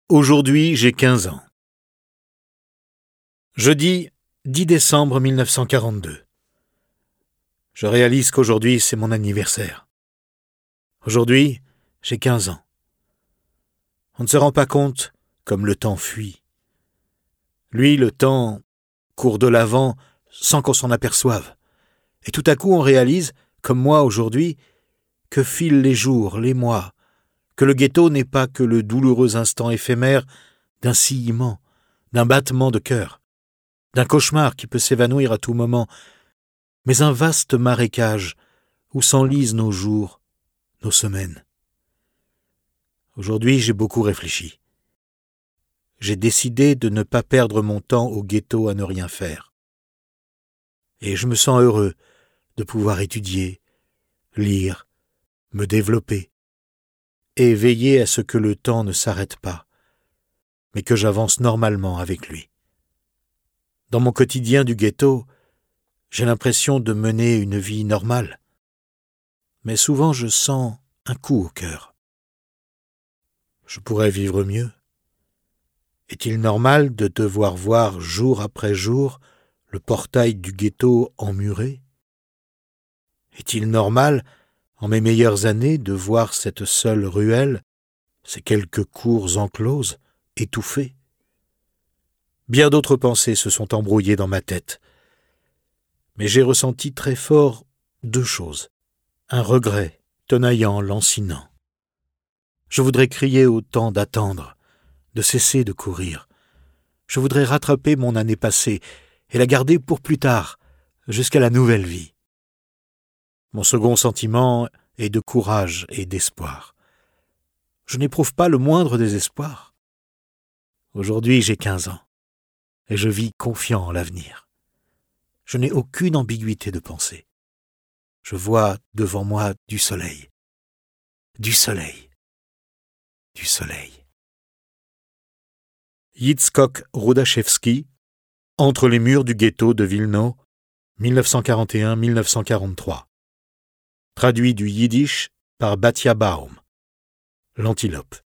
Aujourd'hui, j'ai 15 ans. Jeudi 10 décembre 1942. Je réalise qu'aujourd'hui, c'est mon anniversaire. Aujourd'hui, j'ai 15 ans. On ne se rend pas compte comme le temps fuit. Lui, le temps court de l'avant sans qu'on s'en aperçoive. Et tout à coup, on réalise, comme moi aujourd'hui, que filent les jours, les mois, que le ghetto n'est pas que le douloureux instant éphémère d'un sillement, d'un battement de cœur, d'un cauchemar qui peut s'évanouir à tout moment, mais un vaste marécage où s'enlisent nos jours, nos semaines. Aujourd'hui, j'ai beaucoup réfléchi. J'ai décidé de ne pas perdre mon temps au ghetto à ne rien faire. Et je me sens heureux de pouvoir étudier, lire, me développer, et veiller à ce que le temps ne s'arrête pas, mais que j'avance normalement avec lui. Dans mon quotidien du ghetto, j'ai l'impression de mener une vie normale, mais souvent je sens un coup au cœur. Je pourrais vivre mieux. Est-il normal de devoir voir jour après jour le portail du ghetto emmuré? Est-il normal, en mes meilleures années, de voir cette seule ruelle, ces quelques cours encloses, étouffées? Bien d'autres pensées se sont embrouillées dans ma tête. Mais j'ai ressenti très fort deux choses. Un regret, tenaillant, lancinant. Je voudrais crier au temps d'attendre, de cesser de courir. Je voudrais rattraper mon année passée et la garder pour plus tard, jusqu'à la nouvelle vie. Mon second sentiment est de courage et d'espoir. Je n'éprouve pas le moindre désespoir. Aujourd'hui, j'ai 15 ans et je vis confiant en l'avenir. Je n'ai aucune ambiguïté de pensée. Je vois devant moi du soleil. Du soleil. Du soleil. Yitzhak Rudashevsky, Entre les murs du ghetto de Wilno, 1941-1943. Traduit du yiddish par Batia Baum. L'antilope.